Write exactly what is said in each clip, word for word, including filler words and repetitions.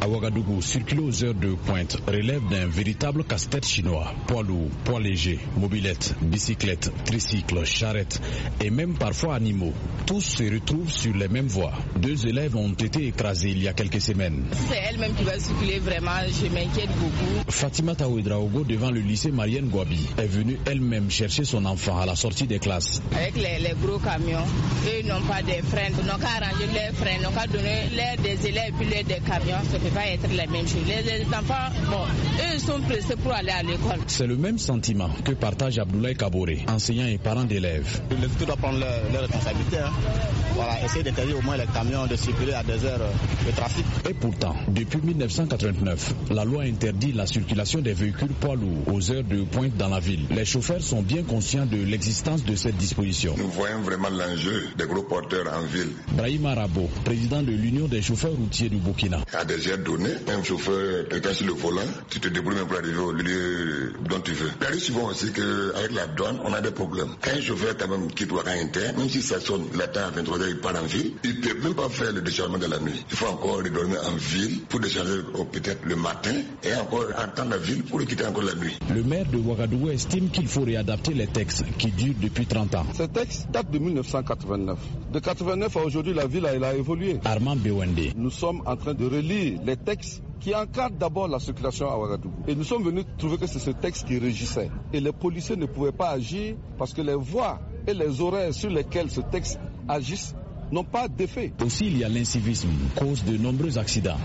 À Ouagadougou, circuler aux heures de pointe relève d'un véritable casse-tête chinois. Poids lourds, poids légers, mobylettes, bicyclettes, tricycles, charrettes et même parfois animaux. Tous se retrouvent sur les mêmes voies. Deux élèves ont été écrasés il y a quelques semaines. C'est elle-même qui va circuler vraiment, je m'inquiète beaucoup. Fatima Taouedraogo, devant le lycée Marienne Gouabi, est venue elle-même chercher son enfant à la sortie des classes. Avec les, les gros camions, eux n'ont pas de freins, ils n'ont qu'à arranger leurs freins, ils n'ont qu'à donner l'air des élèves et puis l'air des camions, ça ne peut pas être la même chose. Les, les enfants, bon, eux ils sont pressés pour aller à l'école. C'est le même sentiment que partage Abdoulaye Kaboré, enseignant et parent d'élèves. Les étudiants doivent prendre leurs leur responsabilités. Hein. Voilà, essayer d'interdire au moins les camions de circuler à des heures de trafic. Et pourtant, depuis mille neuf cent quatre-vingt-neuf, la loi interdit la circulation des véhicules poids lourds aux heures de pointe dans la ville. Les chauffeurs sont bien conscients de l'existence de cette disposition. Nous voyons vraiment l'enjeu des gros porteurs en ville. Brahim Arabo, président de l'Union des chauffeurs routiers du Burkina. À des heures données, un chauffeur étant sur le volant, tu te débrouilles même pour arriver au lieu dont tu veux. Il arrive souvent aussi qu'avec la douane, on a des problèmes. Quand un chauffeur quand même quitte Ouaga Inter, même si ça sonne la temps à vingt-trois heures, il part en ville, il ne peut même pas faire le déchargement de la nuit. Il faut encore le dormir en ville pour décharger peut-être le matin et encore attendre la ville pour le quitter encore la nuit. Le maire de Ouagadougou estime qu'il faut réadapter les textes qui durent depuis trente ans. Ces textes datent de mille neuf cent quatre-vingt-neuf. De quatre-vingt-neuf à aujourd'hui, la ville elle a évolué. Armand Bewende. Nous sommes en train de relire les textes qui encadrent d'abord la circulation à Ouagadougou. Et nous sommes venus trouver que c'est ce texte qui régissait. Et les policiers ne pouvaient pas agir parce que les voies et les horaires sur lesquels ce texte agisse n'ont pas d'effet. Aussi, il y a l'incivisme, cause de nombreux accidents.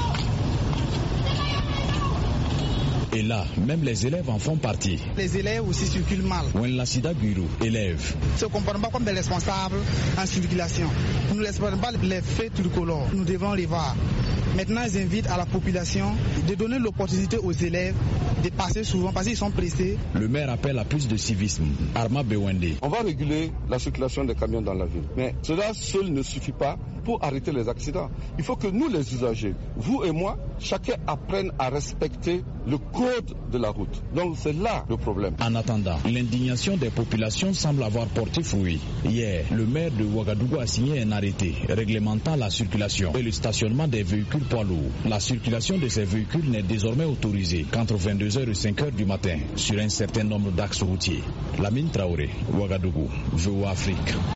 Et là, même les élèves en font partie. Les élèves aussi circulent mal. Wenlassida Guru, élève. Ils ne se comportent pas comme des responsables en circulation. Nous ne respectons pas les faits tricolores. Nous devons les voir. Maintenant, ils invitent à la population de donner l'opportunité aux élèves de passer souvent parce qu'ils sont pressés. Le maire appelle à plus de civisme. Arma Bewende. On va réguler la circulation des camions dans la ville. Mais cela seul ne suffit pas pour arrêter les accidents. Il faut que nous, les usagers, vous et moi, chacun apprenne à respecter le code de la route. Donc c'est là le problème. En attendant, l'indignation des populations semble avoir porté fruit. Hier, le maire de Ouagadougou a signé un arrêté réglementant la circulation et le stationnement des véhicules poids lourds. La circulation de ces véhicules n'est désormais autorisée qu'entre vingt-deux heures et cinq heures du matin sur un certain nombre d'axes routiers. Lamine Traoré, Ouagadougou, V O A Afrique.